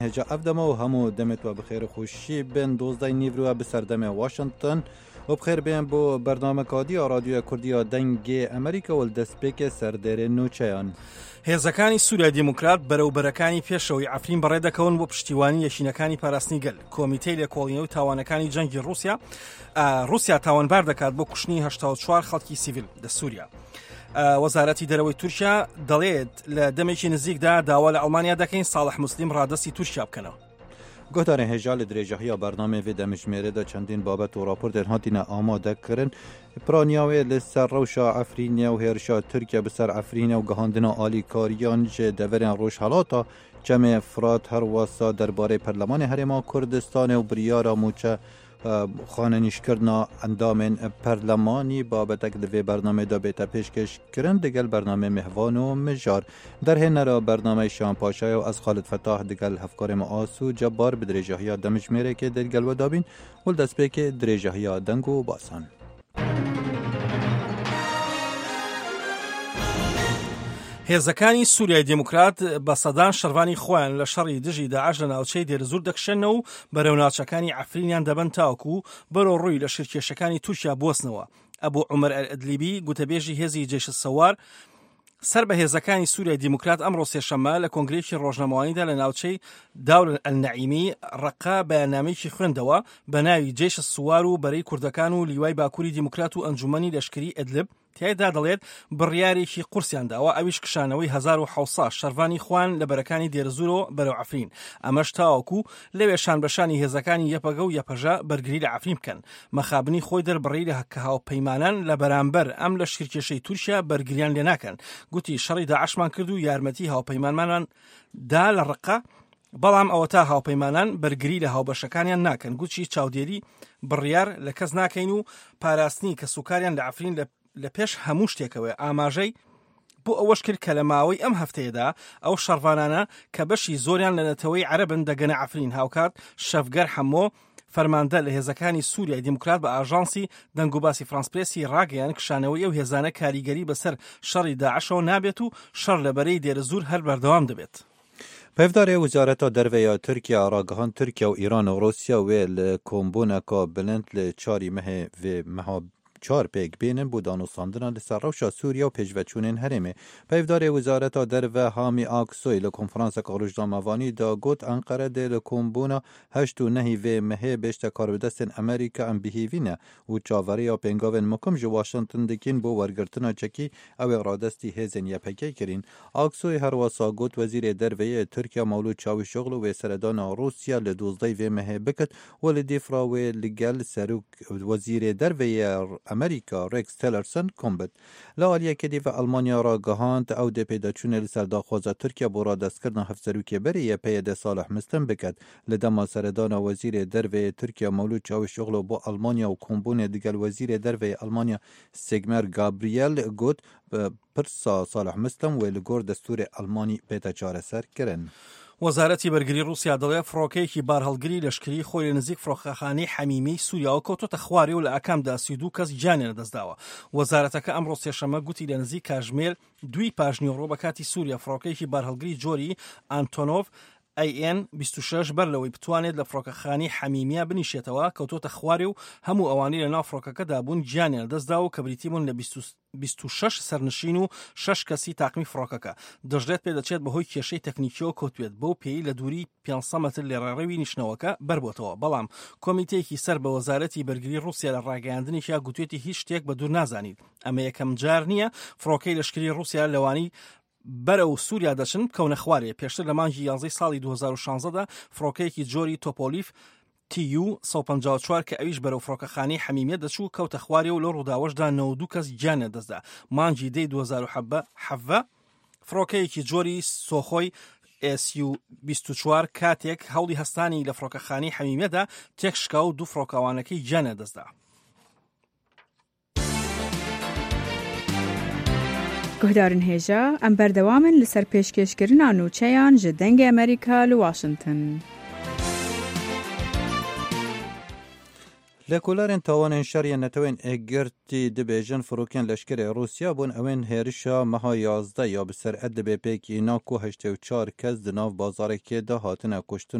هجا افدما و همو دمت و بخیر خوشی بن 12 نیورو بسردم واشنطن و بخیر بین بو برنامه کادی رادیو کوردی دنگ امریکا و دسپیک سردر نوچیان هێزەکانی سووریا دیموکرات بەرەوبەرەکانی پێشەوەی عەفرین بەڕێ دەکەون بۆ پشتیوانی یەشینەکانی پاراستنی گەل. کۆمیتەی لێکۆڵینەوەی تاوانەکانی جەنگی رووسیا تاوانبار دەکات بۆ کوشتنی 84 خەڵکی سیڤیل لە سووریا. وەزارەتی دەرەوەی تورکیا دەڵێت لە دەمێکی نزیکدا داوا لە ئەڵمانیا دەکەین ساڵح موسلیم ڕادەستی تورکیا بکەنەوە. گوتارن هجال درێژەهیا بەرنامە وێ دەمژمێرەدا چەندین بابەت و راپۆر دەرهاتینە ئامادەکردن پرانیاوێ لەسەر ڕەوشە عەفرینە و هێرشا تورکیا بەسەر عەفرینە و گەهاندنا ئالیکاریان جێ دەڤەرێن ڕۆژهەڵاتە جەمێ فرات هەروەسا دەربارەی پەرلەمانی هەرێما کوردستان و بریارە موچە خانەنیشکردنا ئەندامên پەرلەمانی بابەتێک li vê bernamê da bête pêşkêşkirin digel bernamê mihvan û mijar. Derhênera bernameyê Şampaşaya û ez Xalid Fetah digel hevkarê me Asû Cebbar bi dirêjehiya demijmêrekê dilgel we dabîn û destpêkê dirêjehiya deng û basan. هێزەکانی سووریای دیموکرات بە سەدان شەڕوانی خۆیان لە شەڕی دژی داعش لە ناوچەی دێرزور دەکشێنەوە و بەرەو ناوچەکانی عەفرینیان دەبەن تاوەکو بەرەو ڕووی لە شیرکێشەکانی تورکیا بوەستنەوە. ئەبوو عومەر ئەدلیبی گوتەبێژی هێزی جێش سەوار سەر بە هێزەکانی سووریای دیموکرات ئەمڕۆ سێشەممە لە کۆنگرێکی ڕۆژنەمەوانیدا لە ناوچەی داور ئەلنەعیمی ڕەقا بەیاننامەیەکی خوێندەوە بە ناوی جێش سووار و بەرەی کوردەکان و لیوای باکووری دیموکرات و ئەنجومەنی لەشکری ئەدلب تیایدا دەڵێت بڕیارێکی قورسیان داوە ئەویش کشانەوەی 1700 شەڕوانی خوان لە بەرەکانی دێرزورەوە بەرەو عەفرین. ئەمەش تاوەکو لەوێ شانبەشانی هێزەکانی یەپەگە و یەپەژە بەرگری لە عەفرین بکەن. مەخابنی خۆی دەربڕی لە هەکە هاوپەیمانان لە بەرامبەر ئەم لە شیرکێشەی تورکیا بەرگریان لێ ناکەن. گوتی شەڕی داعشمان کرد و یارمەتی هاوپەیمانمان دا لە ڕقە بەڵام ئەوە تا هاوپەیمانان بەرگری لە هاوبەشەکانیان ناکەن. گوتی چاودێری بڕیار لە کەس ناکەین و پاراستنی کە سوکاریان لە عەفرین لە پێش هەموو شتێکەوە ئاماژەی بۆ ئەوەش کرد کە لە ماوەی ئەم هەفتەیەدا ئەو شەڕوانانە کە بەشی زۆریان لە نەتەوەی عەرەبن دەگەنە عەفرین. هاوکات شەفگەر هەمۆ فەرماندە لە هێزەکانی سووریای دیموکرات بە ئاژانسی دەنگوباسی فرانسپرێسی ڕاگەیان کشانەوەی ئەو هێزانە کاریگەری بەسەر شەڕی داعشەوە نابێت و شەڕ لەبەرەی دێرەزور هەر بەردەوام دەبێت. پێفدارێ وزارەتا دەرڤەیە تورکیا ڕاگەهاند تورکیا و ئیران و رووسیا وێ لە کۆمبوونەکە بلند لە چاری مەهێ vê meha چار پێک بێنن بۆ دانوستاندنا لەسەر ڕەوشە سووریا و پێشڤەچوونên هەرێمê. پەیڤدارê wezareta derve Hamî Aksoy li konferanseka rojnamevanî da got Enqere dê li kombûna heşt û nehî vê mehê bêştekar bi destên Amerîka em bihêvîne û çaveriya pêngavên mikim ji Washington dikîn bۆ wergirtina çekî ew ê radestî hêzên YPG kirîn. Aksoy her wasa got wezîrê derveyê Tirkiya Mewlûd Çavuşoğlu wê seredana Rûsya li 12 vê mehê bikit û li dîfra wê li gel serok wezîrê derveyê Amerika Rex Tillerson kombet. Li aliyekê dî ve Almanya ra gihand ew dê pêdaçûnê li ser daxwaza Tirkiya bû radestkirina hevserokê berê YPG de Salih Mistin biket. Li dema seredana wezîrê derveyê Tirkiya Mewlûd Çavuşoğlu bû Almanya û kombûnê digel wezîrê derveyê Almanya Sigmar Gabriel got pirsa Salih Mistin wê li gor destûrê Almanî pête çareser kirin. وەزارەتی بەرگری رووسیا دەڵێ فڕۆکەیەکی بارهەڵگری لەشکری خۆی لە نزیک فڕۆکەخانەی حەمیمەی سووریاوە کەوتۆتە خواری و لە ئاکامدا 32 کەس گیانیان لەدەستداوە. وەزارەتەکە ئەمڕۆ سێشەممە گوتی لە نزیک کاژمێر دوی پاژنیۆڕۆ بە کاتی سووریا فڕۆکەیەکی بارهەڵگری جۆری ئانتۆنۆڤ AN-26 بەر لەوەی بتوانێت لە فڕۆکەخانەی حەمیمیە بنیشێتەوە کەوتۆتە خواری و هەموو ئەوانەی لە ناو فڕۆکەکەدا بوون گیانیان لەدەستداوە کە بریتیبوون لە 26 سەرنشین و 6 کەسی تاقمی فڕۆکەکە. دەژڵێت پێ دەچێت بەهۆی کێشەی تەکنیکیەوە کەوتوێت بەو پێی لە دووری 500 مەتر لێڕێڕەوی نیشتنەوەکە بەربۆتەوە. بەڵام کۆمیتەیەکی سەر بە وەزارەتی بەرگری رووسیا لە ڕاگەیاندنێکیا گوتوێتی هیچ شتێک بە دوور نازانیت. ئەمە یەکەم جار نییە فڕۆکەی لەشکری رووسیا لەوانی بەرەو سووریا دەچن کەونە خوارێ. پێشتر لە مانگی 11 ساڵی 2016دا فڕۆکەیەکی جۆری تۆپۆلیف TU 154 کە ئەویش بەرەو فڕۆکەخانەی حەمیمیە دەچوو کەوتە خوارێ و لە ڕووداوەشدا 92 کەس گیانە دەستدا. مانگی دەی 2017 فڕۆکەیەکی جۆری سۆخۆی SU-24 کاتێک هەوڵی هەستانی لە فڕۆکەخانەی حەمیمیەدا تێکشکا و دوو فڕۆکەوانەکەی گیانە دەستدا. گهدارن هێژە ئەم بەردەوامن لەسەر پێشکەشکردنا نووچەیان ji dengê Amerîka li Washington. لکولارن تاوان شریع نتوین اگرتی دبیجن فروکن لشکر روسیا بون اوین هرشا مها 11 یا بسر اد به پیک اینا کو 84 کس دناو بازار که ده هاتنه کشتن